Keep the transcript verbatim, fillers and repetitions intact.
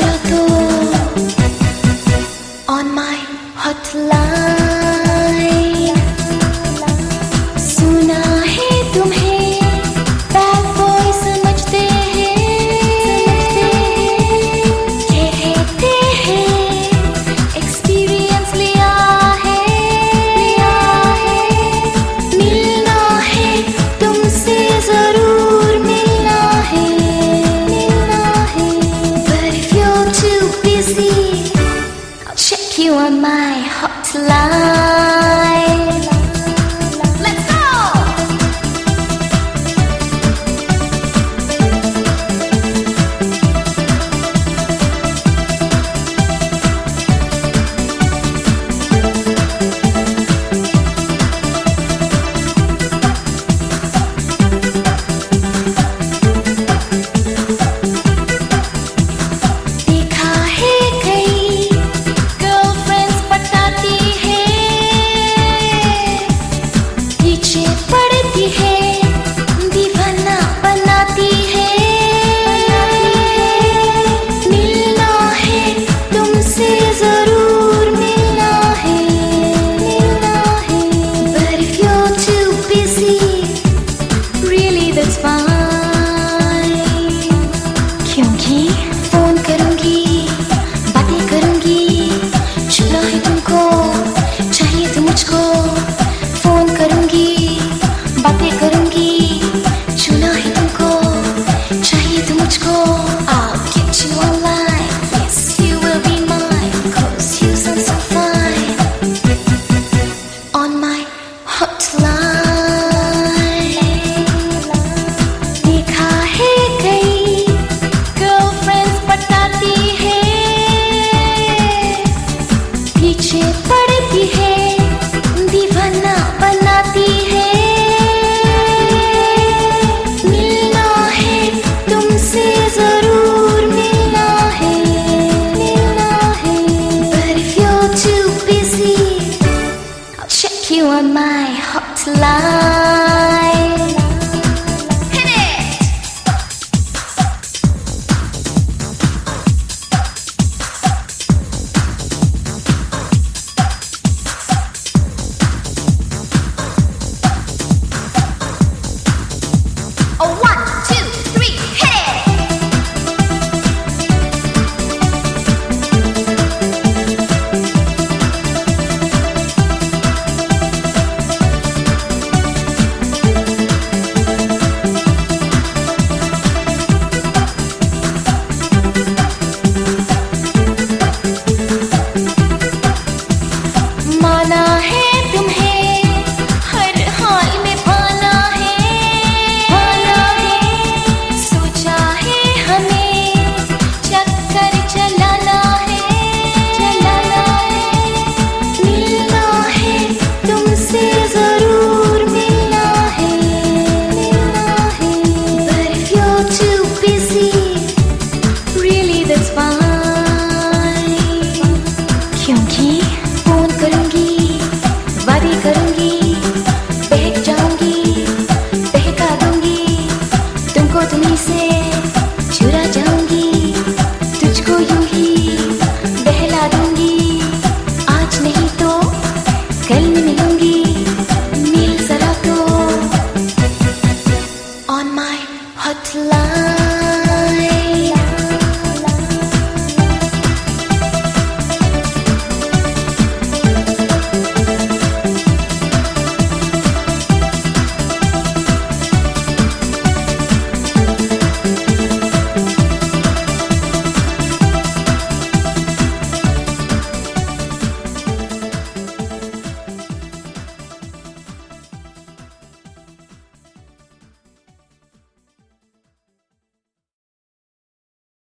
जरा तो on my hotline सुना है तुम्हें bad boy समझते हैं कहते हैं experience लिया है मिलना है तुमसे जरूर मिलना है but if you're too busy I'll check you on my hotline. Let's go! देखा है कई गर्लफ्रेंड्स पटाती है पीछे पड़ती है दीवाना बनाती है मिलना है तुमसे जरूर मिलना है but if you're too busy really that's fine क्योंकि फोन करूंगी बातें करूंगी छूना है तुमको चाहिए तो मुझको फोन करूंगी बातें करूंगी छूना है तुमको चाहिए तो मुझको I'll get you online yes you will be mine cause you sound so fine on my hotline देखा है कई गर्लफ्रेंड्स पटाती है पीछे पड़ती है दीवाना बनाती है मिलना है तुमसे जरूर मिलना है but if you're too busy I'll check you on my hotline. Hit it! Oh, one, two, three, hit it! माना है तुम्हें हर हाल में पाना है पाना है सोचा है हमें चक्कर चलाना है चलाना है मिलना है तुमसे जरूर मिलना है but if you're too busy really that's fine क्योंकि फोन करूंगी वादी करूंगी बहक जाऊंगी बहका दूंगी तुमको तुम्हीं से चुरा जाऊंगी तुझको यूं ही बहला दूंगी आज नहीं तो कल में मिलूंगी मिल जरा तो on my hotline.